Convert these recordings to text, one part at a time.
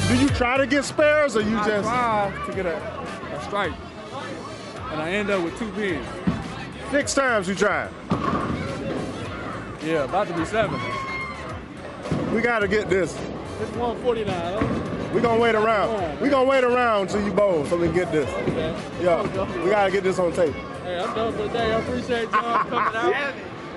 Do you try to get spares or you I just? try to get a strike, and I end up with 2 pins. 6 times you tried. Yeah, about to be 7. We gotta get this. It's 149. Huh? We gonna wait around. We gonna wait around till you bowl so we can get this. Okay. Yeah, we gotta get this on tape. Hey, I'm done for the day. I appreciate y'all coming out.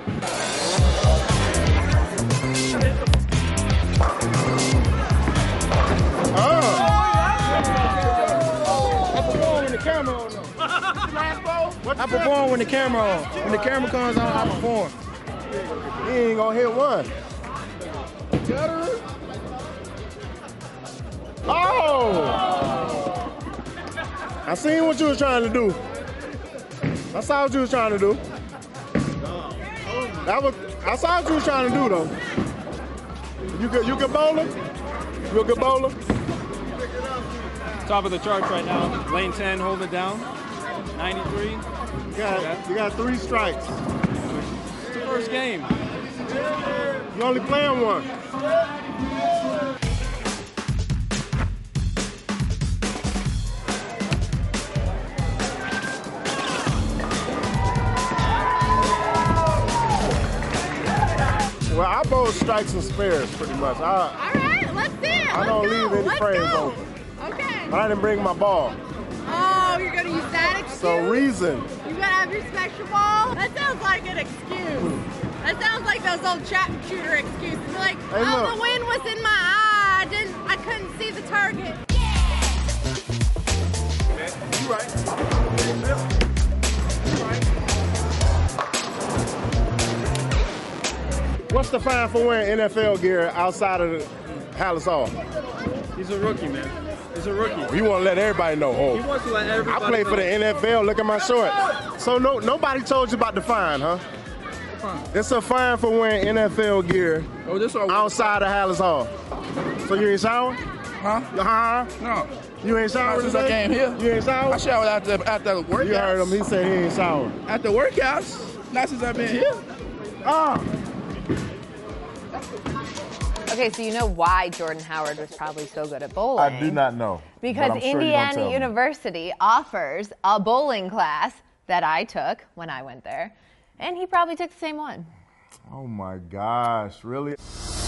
I perform when the camera on. I perform when the camera on. When the camera comes on, I perform. He ain't gonna hit one. Oh! I seen what you was trying to do. I saw what you was trying to do. I saw what you was trying to do though. You good bowler? You a good bowler? Top of the charts right now. Lane 10, hold it down. 93. You got 3 strikes. It's the first game. You only playing one. Well, I bowl strikes and spares pretty much. All right, let's see it. I don't leave any frames open. Okay. I didn't bring my ball. Oh, you're gonna use that excuse? So reason. You gotta have your special ball? That sounds like an excuse. That sounds like those old trap shooter excuses. You're like, Hey, oh, look. the wind was in my eye. I couldn't see the target. You right. What's the fine for wearing NFL gear outside of Hallis Hall? He's a rookie, man. He's a rookie. You want to let everybody know. He wants to let I everybody play for the know. NFL. Look at my short. So nobody told you about the fine, huh? It's a fine for wearing NFL gear outside of Hallis Hall. So you ain't shower? Huh? No. You ain't showered Since I today? came here. You ain't showered? I showered after workouts. You heard him. He said he ain't showered. After workouts. Not since I've been here. Ah. Okay, so you know why Jordan Howard was probably so good at bowling. I do not know. Because but I'm sure you're gonna tell Indiana me. University offers a bowling class that I took when I went there, and he probably took the same one. Oh my gosh, really?